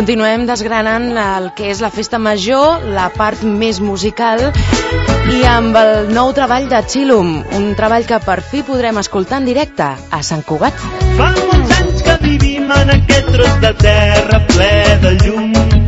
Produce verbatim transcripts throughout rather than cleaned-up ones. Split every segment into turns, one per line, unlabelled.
continuem desgranant el que és la festa major, la part més musical, i amb el nou treball de Chilum, un treball que per fi podrem escoltar en directe a Sant Cugat.
Fa molts anys que vivim en aquest tros de terra ple de llum.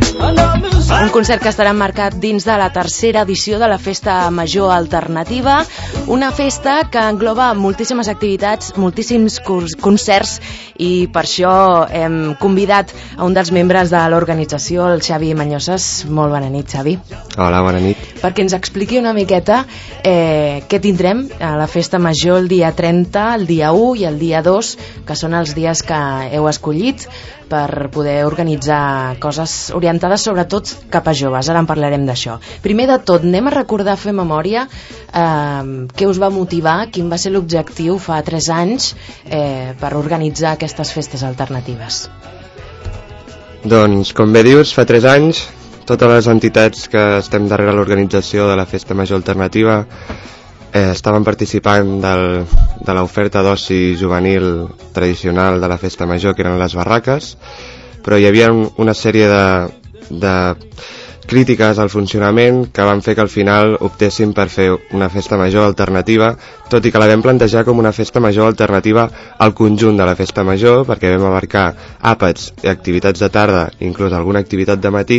Un concert que estarà marcat dins de la tercera edició de la Festa Major Alternativa, una festa que engloba moltíssimes activitats, moltíssims concerts, i per això hem convidat a un dels membres de l'organització, el Xavi Mañosas. Molt bona nit, Xavi.
Hola, bona nit.
Perquè ens expliqui una miqueta eh, què tindrem a la Festa Major el dia trenta, el dia u i el dia dos, que són els dies que heu escollit per poder organitzar coses orientades sobretot cap a joves. Ara en parlarem d'això. Primer de tot, anem a recordar, fer memòria, eh, què us va motivar, quin va ser l'objectiu fa tres anys eh, per organitzar aquestes festes alternatives.
Doncs, com bé dius, fa tres anys totes les entitats que estem darrere l'organització de la Festa Major Alternativa eh, estaven participant del, de l'oferta d'oci juvenil tradicional de la Festa Major, que eren les barraques, però hi havia un, una sèrie de, de crítiques al funcionament que van fer que al final optéssim per fer una festa major alternativa, tot i que la vam plantejar com una festa major alternativa al conjunt de la festa major, perquè vam abarcar àpats i activitats de tarda, inclús alguna activitat de matí.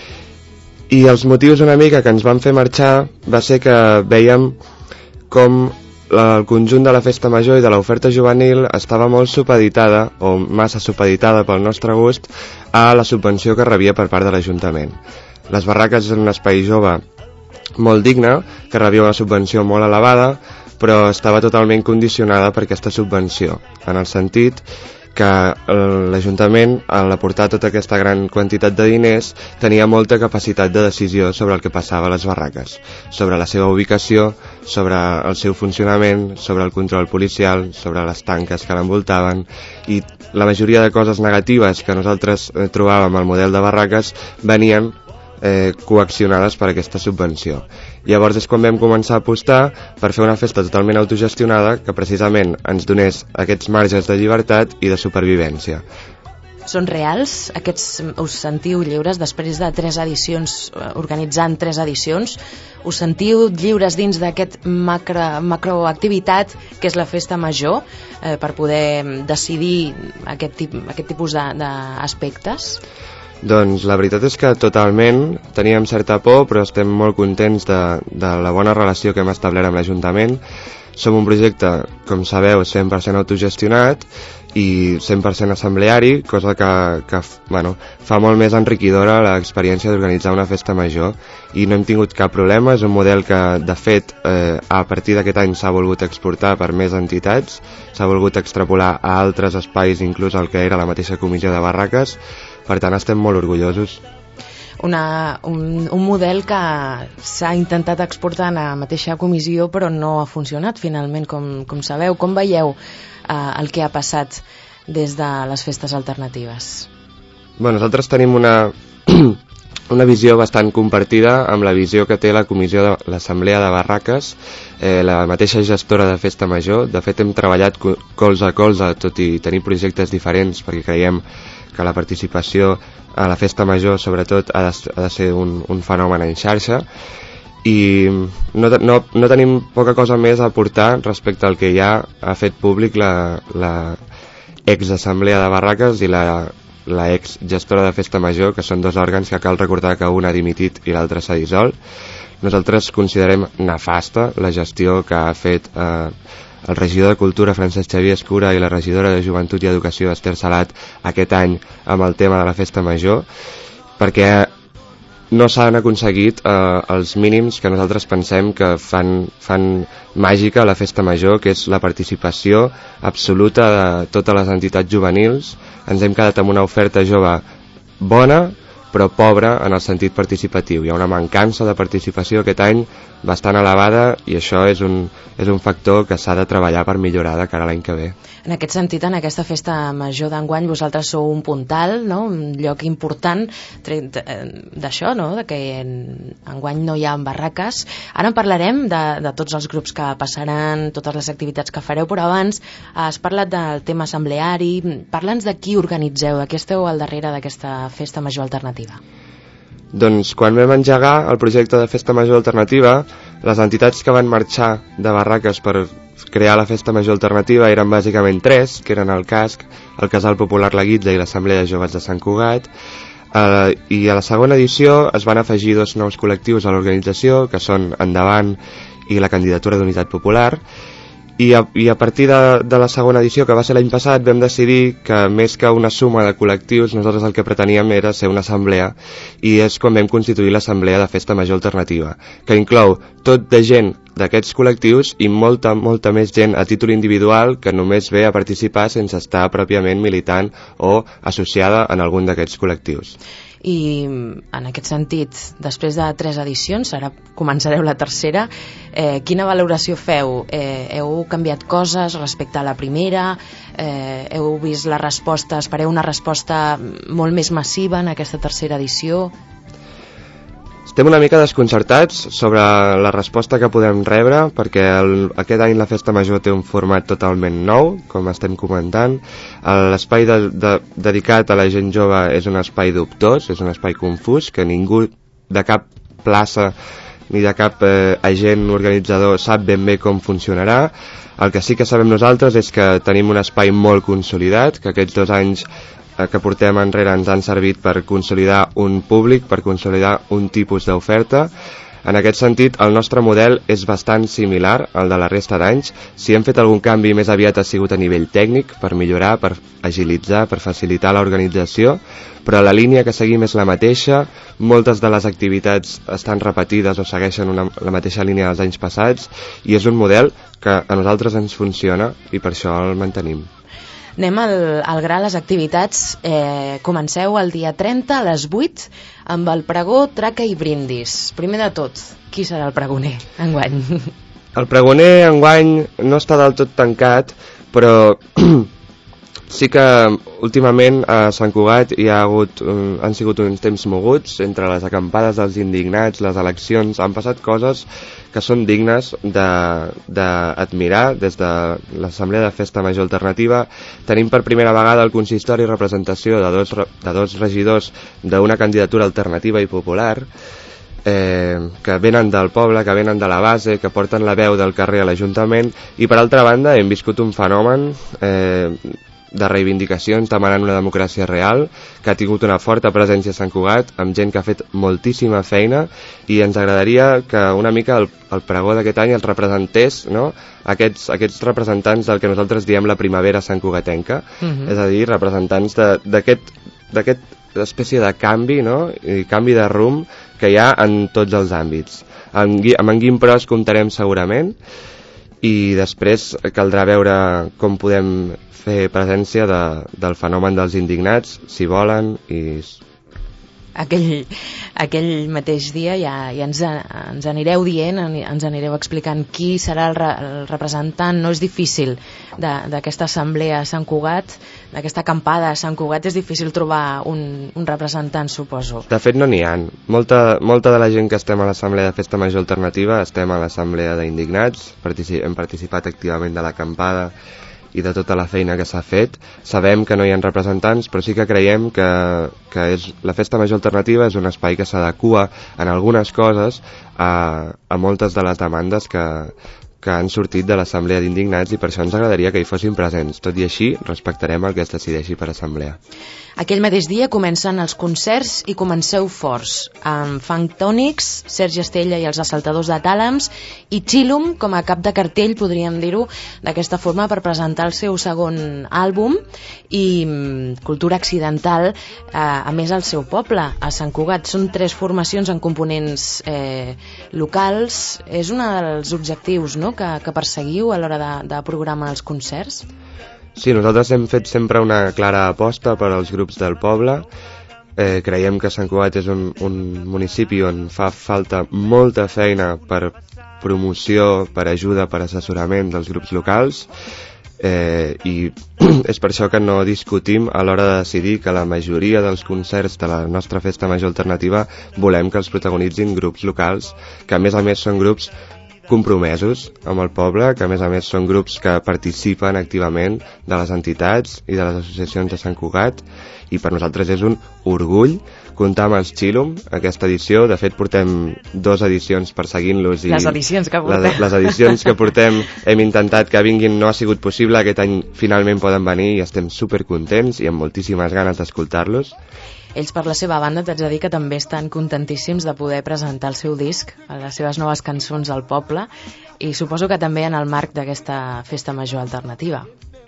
I els motius una mica que ens van fer marxar va ser que vèiem com el conjunt de la festa major i de l'oferta juvenil estava molt supeditada, o massa supeditada pel nostre gust, a la subvenció que rebia per part de l'Ajuntament. Les barraques és un espai jove molt digne, que rebia una subvenció molt elevada, però estava totalment condicionada per aquesta subvenció, en el sentit que l'Ajuntament, al aportar tota aquesta gran quantitat de diners, tenia molta capacitat de decisió sobre el que passava a les barraques, sobre la seva ubicació, sobre el seu funcionament, sobre el control policial, sobre les tanques que l'envoltaven, i la majoria de coses negatives que nosaltres eh, trobàvem al model de barraques venien eh, coaccionades per aquesta subvenció. Llavors és quan vam començar a apostar per fer una festa totalment autogestionada que precisament ens donés aquests marges de llibertat i de supervivència.
Són reals? Aquests us sentiu lliures després de tres edicions, organitzant tres edicions? Us sentiu lliures dins d'aquest macro, macroactivitat que és la festa major eh, per poder decidir aquest, tip, aquest tipus d'aspectes?
Doncs la veritat és que totalment teníem certa por, però estem molt contents de, de la bona relació que hem establert amb l'Ajuntament. Som un projecte, com sabeu, cent per cent autogestionat i cent per cent assembleari, cosa que, que bueno, fa molt més enriquidora l'experiència d'organitzar una festa major, i no hem tingut cap problema. És un model que, de fet, eh, a partir d'aquest any s'ha volgut exportar per més entitats, s'ha volgut extrapolar a altres espais, inclús el que era la mateixa comissió de barraques. Per tant, estem molt orgullosos.
Una, un, un model que s'ha intentat exportar en la mateixa comissió, però no ha funcionat finalment, com, com sabeu. Com veieu eh, el que ha passat des de les festes alternatives?
Bé, nosaltres tenim una, una visió bastant compartida amb la visió que té la comissió de l'Assemblea de Barraques, eh, la mateixa gestora de Festa Major. De fet, hem treballat colze a colze, tot i tenir projectes diferents, perquè creiem que la participació a la festa major sobretot ha de, ha de ser un, un fenomen en xarxa, i no, no, no tenim poca cosa més a aportar respecte al que ja ha fet públic la, la ex-assemblea de barraques i la, la ex-gestora de festa major, que són dos òrgans que cal recordar que un ha dimitit i l'altre s'ha dissolt. Nosaltres considerem nefasta la gestió que ha fet eh, el regidor de Cultura, Francesc Xavier Escura, i la regidora de Joventut i Educació, Esther Salat, aquest any amb el tema de la festa major, perquè no s'han aconseguit eh, els mínims que nosaltres pensem que fan, fan màgica la festa major, que és la participació absoluta de totes les entitats juvenils. Ens hem quedat amb una oferta jove bona, però pobra en el sentit participatiu. Hi ha una mancança de participació aquest any bastant elevada, i això és un, és un factor que s'ha de treballar per millorar de cara a l'any que ve.
En aquest sentit, en aquesta festa major d'enguany, vosaltres sou un puntal, no? Un lloc important d'això, no? De que enguany no hi ha barraques. Ara en parlarem de, de tots els grups que passaran, totes les activitats que fareu, però abans has parlat del tema assembleari. Parla'ns de qui organitzeu, de qui esteu al darrere d'aquesta festa major alternativa.
Doncs quan vam engegar el projecte de festa major alternativa, les entitats que van marxar de barraques per crear la festa major alternativa eren bàsicament tres, que eren el Casc, el Casal Popular La Guitza i l'Assemblea de Joves de Sant Cugat, eh, i a la segona edició es van afegir dos nous col·lectius a l'organització, que són Endavant i la Candidatura d'Unitat Popular, I a, i a partir de, de la segona edició, que va ser l'any passat, vam decidir que més que una suma de col·lectius, nosaltres el que preteníem era ser una assemblea, i és quan vam constituir l'Assemblea de Festa Major Alternativa, que inclou tot de gent d'aquests col·lectius i molta, molta més gent a títol individual que només ve a participar sense estar pròpiament militant o associada en algun d'aquests col·lectius.
I en aquest sentit, després de tres edicions, ara començareu la tercera, eh, quina valoració feu? Eh, heu canviat coses respecte a la primera? Eh, heu vist la resposta, espereu una resposta molt més massiva en aquesta tercera edició?
Estem una mica desconcertats sobre la resposta que podem rebre, perquè el, aquest any la Festa Major té un format totalment nou, com estem comentant. L'espai de, de, dedicat a la gent jove és un espai dubtós, és un espai confús, que ningú de cap plaça ni de cap eh, agent organitzador sap ben bé com funcionarà. El que sí que sabem nosaltres és que tenim un espai molt consolidat, que aquests dos anys que portem enrere ens han servit per consolidar un públic, per consolidar un tipus d'oferta. En aquest sentit, el nostre model és bastant similar al de la resta d'anys. Si hem fet algun canvi, més aviat ha sigut a nivell tècnic, per millorar, per agilitzar, per facilitar l'organització, però la línia que seguim és la mateixa. Moltes de les activitats estan repetides o segueixen una, la mateixa línia dels anys passats, i és un model que a nosaltres ens funciona i per això el mantenim.
Anem al, al gra, les activitats. Eh, comenceu el dia trenta a les vuit amb el pregó, traca i brindis. Primer de tot, qui serà el pregoner enguany?
El pregoner enguany no està del tot tancat, però sí que últimament a Sant Cugat hi ha hagut, um, han sigut uns temps moguts entre les acampades dels indignats, les eleccions. Han passat coses que són dignes d'admirar. Des de l'Assemblea de Festa Major Alternativa tenim per primera vegada el consistori representació de dos, de dos regidors d'una candidatura alternativa i popular, eh, que venen del poble, que venen de la base, que porten la veu del carrer a l'Ajuntament, i per altra banda hem viscut un fenomen eh, de reivindicacions demanant una democràcia real, que ha tingut una forta presència a Sant Cugat, amb gent que ha fet moltíssima feina, i ens agradaria que una mica el, el pregó d'aquest any els representés, no? aquests, aquests representants del que nosaltres diem la primavera santcugatenca, uh-huh. És a dir, representants d'aquesta espècie de canvi, no? I canvi de rumb que hi ha en tots els àmbits. Amb, amb en Guim Pros comptarem segurament, i després caldrà veure com podem fer presència de, del fenomen dels indignats, si volen, i...
Aquell, aquell mateix dia ja, ja ens, ens anireu dient, ens anireu explicant qui serà el, re, el representant. No és difícil d'aquesta assemblea a Sant Cugat, d'aquesta acampada a Sant Cugat, és difícil trobar un, un representant, suposo.
De fet no n'hi ha. Molta, molta de la gent que estem a l'Assemblea de Festa Major Alternativa estem a l'Assemblea d'Indignats, partici hem participat activament de l'acampada i de tota la feina que s'ha fet. Sabem que no hi ha representants, però sí que creiem que, que és, la Festa Major Alternativa és un espai que s'adequa en algunes coses a, a moltes de les demandes que, que han sortit de l'Assemblea d'Indignats, i per això ens agradaria que hi fossin presents. Tot i així, respectarem el que es decideixi per assemblea.
Aquell mateix dia comencen els concerts i comenceu forts, amb Funk Tònics, Sergi Estella i els Assaltadors de Tàlams, i Chilum com a cap de cartell, podríem dir-ho d'aquesta forma, per presentar el seu segon àlbum, i Cultura Accidental, eh, a més al seu poble, a Sant Cugat. Són tres formacions en components eh, locals. És un dels objectius, no?, que, que perseguiu a l'hora de, de programar els concerts?
Sí, nosaltres hem fet sempre una clara aposta per als grups del poble. Eh, creiem que Sant Cugat és un, un municipi on fa falta molta feina per promoció, per ajuda, per assessorament dels grups locals, eh, i és per això que no discutim a l'hora de decidir que la majoria dels concerts de la nostra festa major alternativa volem que els protagonitzin grups locals, que a més a més són grups compromesos amb el poble, que a més a més són grups que participen activament de les entitats i de les associacions de Sant Cugat, i per nosaltres és un orgull comptar amb els Xilum aquesta edició. De fet portem dues edicions perseguint-los i
les edicions que portem
les, les edicions que portem hem intentat que vinguin, no ha sigut possible, aquest any finalment poden venir i estem supercontents i amb moltíssimes ganes d'escoltar-los.
Ells, per la seva banda, t'haig de dir que també estan contentíssims de poder presentar el seu disc, les seves noves cançons al poble, i suposo que també en el marc d'aquesta festa major alternativa.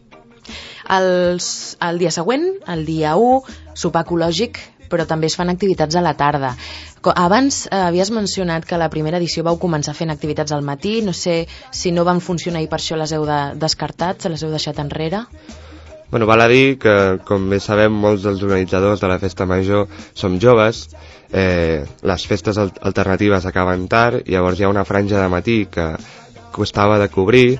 Els, el dia següent, el dia u, sopar ecològic, però també es fan activitats a la tarda. Abans eh, havies mencionat que la primera edició vau començar fent activitats al matí, no sé si no van funcionar i per això les heu de, descartat, se les heu deixat enrere?
Bueno, val a dir que, com bé sabem, molts dels organitzadors de la festa major som joves, eh, les festes alternatives acaben tard, llavors hi ha una franja de matí que costava de cobrir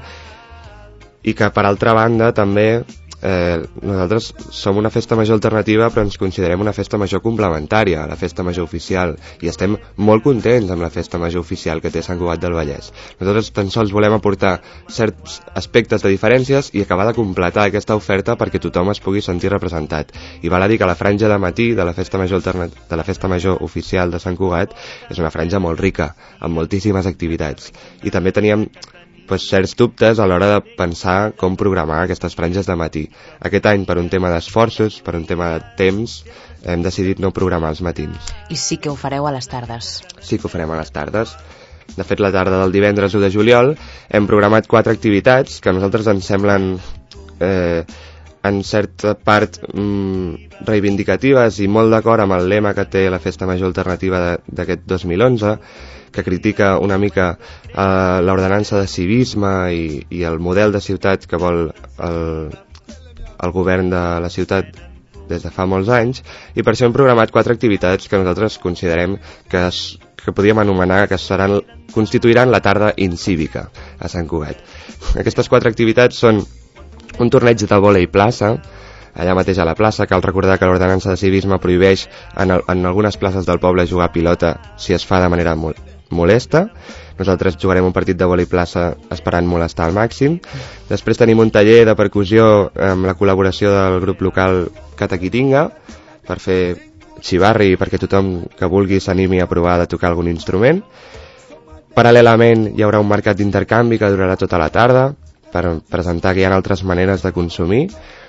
i que, per altra banda, també eh, nosaltres som una festa major alternativa, però ens considerem una festa major complementària a la festa major oficial, i estem molt contents amb la festa major oficial que té Sant Cugat del Vallès. Nosaltres tan sols volem aportar certs aspectes de diferències i acabar de completar aquesta oferta perquè tothom es pugui sentir representat. I val a dir que la franja de matí de la festa major alternat- de la festa major oficial de Sant Cugat és una franja molt rica, amb moltíssimes activitats. I també teníem pues, certs dubtes a l'hora de pensar com programar aquestes franges de matí. Aquest any, per un tema d'esforços, per un tema de temps, hem decidit no programar els matins.
I sí que ho fareu a les tardes?
Sí que ho farem a les tardes. De fet, la tarda del divendres u de juliol hem programat quatre activitats que a nosaltres ens semblen eh, en certa part mm, reivindicatives i molt d'acord amb el lema que té la festa major alternativa d'aquest dos mil onze, que critica una mica eh, l'ordenança de civisme i, i el model de ciutat que vol el, el govern de la ciutat des de fa molts anys, i per això hem programat quatre activitats que nosaltres considerem que, es, que podríem anomenar que seran, constituiran la tarda incívica a Sant Cugat. Aquestes quatre activitats són un torneig de vòlei plaça, allà mateix a la plaça. Cal recordar que l'ordenança de civisme prohibeix en, el, en algunes places del poble jugar a pilota si es fa de manera molt molesta. Nosaltres jugarem un partit de vòlei plaça esperant molestar al màxim. Després tenim un taller de percussió amb la col·laboració del grup local Cataquitinga per fer xivarri i perquè tothom que vulgui s'animi a provar de tocar algun instrument. Paral·lelament hi haurà un mercat d'intercanvi que durarà tota la tarda per presentar que hi ha altres maneres de consumir,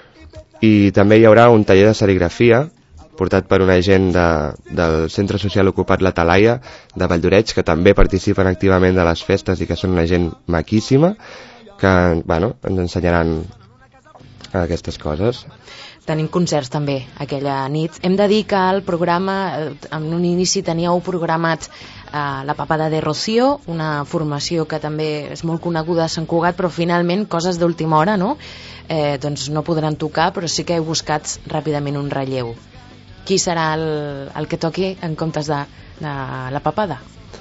i també hi haurà un taller de serigrafia portat per una gent de, del Centre Social Ocupat La Talaia de Valldoreig, que també participen activament de les festes i que són una gent maquíssima, que bueno, ens ensenyaran aquestes coses.
Tenim concerts també aquella nit. Hem de dir que el programa, en un inici teníeu programat eh, la Papada de Rocío, una formació que també és molt coneguda a Sant Cugat, però finalment, coses d'última hora, no? Eh, doncs no podran tocar, però sí que heu buscat ràpidament un relleu. Qui serà el, el que toqui en comptes de, de la Papada?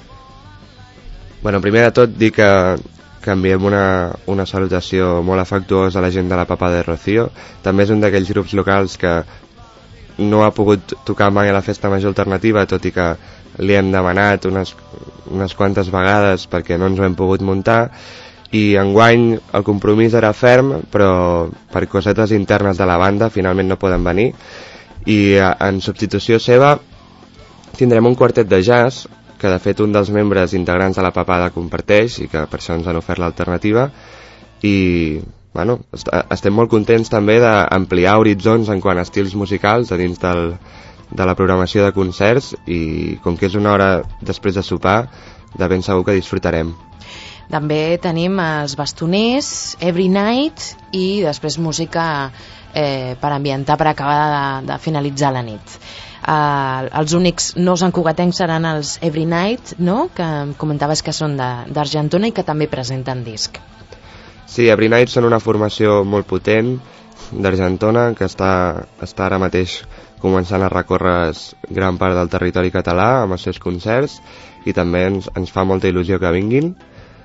Bueno, primer de tot dir que, que enviem una, una salutació molt afectuosa a la gent de la Papada de Rocío. També és un d'aquells grups locals que no ha pogut tocar mai a la festa major alternativa, tot i que li hem demanat unes, unes quantes vegades perquè no ens ho hem pogut muntar, i enguany el compromís era ferm, però per cosetes internes de la banda finalment no poden venir, i en substitució seva tindrem un quartet de jazz que de fet un dels membres integrants de la Papada comparteix i que per això ens han ofert l'alternativa, i bueno, est estem molt contents també d'ampliar horitzons en quant a estils musicals a dins del, de la programació de concerts, i com que és una hora després de sopar, de ben segur que disfrutarem.
També tenim els bastoners, Every Night, i després música eh, per ambientar, per acabar de, de finalitzar la nit. Eh, els únics no santcugatencs seran els Every Night, no? Que comentaves que són d'Argentona i que també presenten disc.
Sí, Every Night són una formació molt potent d'Argentona que està, està ara mateix començant a recórrer gran part del territori català amb els seus concerts, i també ens, ens fa molta il·lusió que vinguin.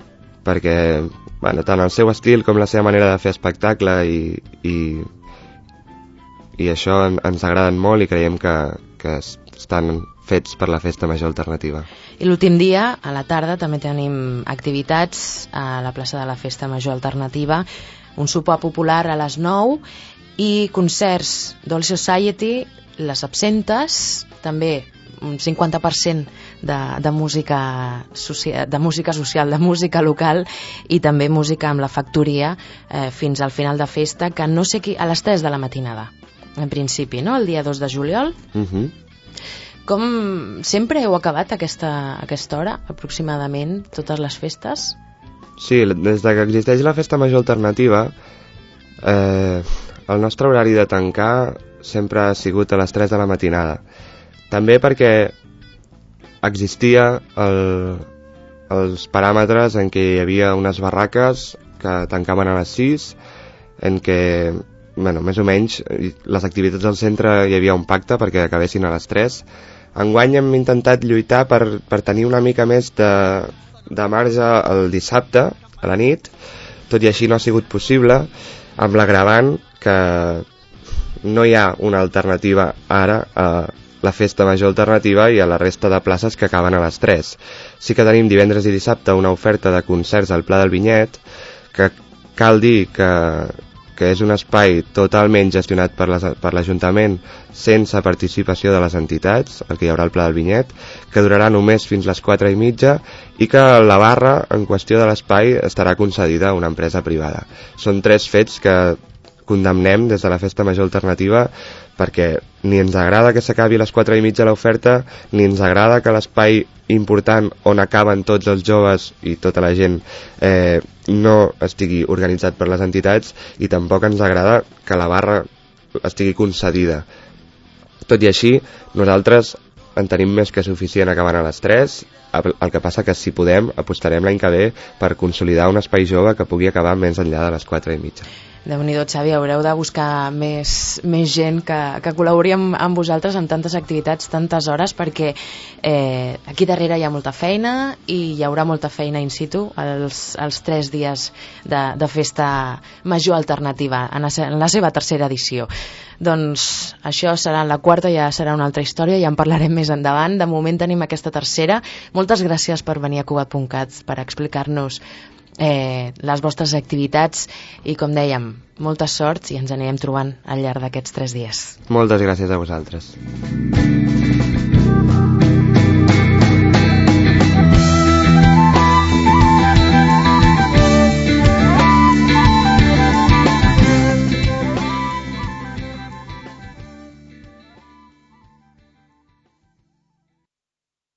perquè bueno, tant el seu estil com la seva manera de fer espectacle i, i, i això en, ens agraden molt i creiem que, que estan fets per la Festa Major Alternativa.
I l'últim dia, a la tarda, també tenim activitats a la plaça de la Festa Major Alternativa, un sopar popular a les nou i concerts Doll Society, Les Absentes, també un cinquanta per cent de, de, música social, de música social, de música local i també música amb la factoria eh, fins al final de festa, que no sé qui, a les tres de la matinada, en principi, no? El dia dos de juliol.
Uh-huh.
Com sempre heu acabat aquesta, aquesta hora, aproximadament, totes les festes?
Sí, des de que existeix la Festa Major Alternativa, eh, el nostre horari de tancar sempre ha sigut a les tres de la matinada. També perquè existia el, els paràmetres en què hi havia unes barraques que tancaven a les sis, en què, bueno, més o menys, les activitats del centre hi havia un pacte perquè acabessin a les tres. Enguany hem intentat lluitar per, per tenir una mica més de, de marge el dissabte a la nit, tot i així no ha sigut possible, amb l'agravant que no hi ha una alternativa ara a la Festa Major Alternativa i a la resta de places que acaben a les tres. Sí que tenim divendres i dissabte una oferta de concerts al Pla del Vinyet, que cal dir que, que és un espai totalment gestionat per l'Ajuntament sense participació de les entitats, el que hi haurà al Pla del Vinyet, que durarà només fins les quatre i mitja i que la barra en qüestió de l'espai estarà concedida a una empresa privada. Són tres fets que condemnem des de la Festa Major Alternativa perquè ni ens agrada que s'acabi a les quatre i mitja l'oferta, ni ens agrada que l'espai important on acaben tots els joves i tota la gent eh, no estigui organitzat per les entitats, i tampoc ens agrada que la barra estigui concedida. Tot i així, nosaltres en tenim més que suficient acabant a les tres, el que passa que si podem apostarem l'any que ve per consolidar un espai jove que pugui acabar més enllà de les quatre i mitja.
Déu-n'hi-do, Xavi, haureu de buscar més, més gent que, que col·labori amb, amb vosaltres en tantes activitats, tantes hores, perquè eh, aquí darrere hi ha molta feina i hi haurà molta feina in situ els, els tres dies de, de Festa Major Alternativa en la, en la seva tercera edició. Doncs això serà la quarta, ja serà una altra història, ja en parlarem més endavant. De moment tenim aquesta tercera. Moltes gràcies per venir a Cugat punt cat per explicar-nos Eh, les vostres activitats i, com dèiem, molta sort i ens anirem trobant al llarg d'aquests tres dies.
Moltes gràcies a vosaltres.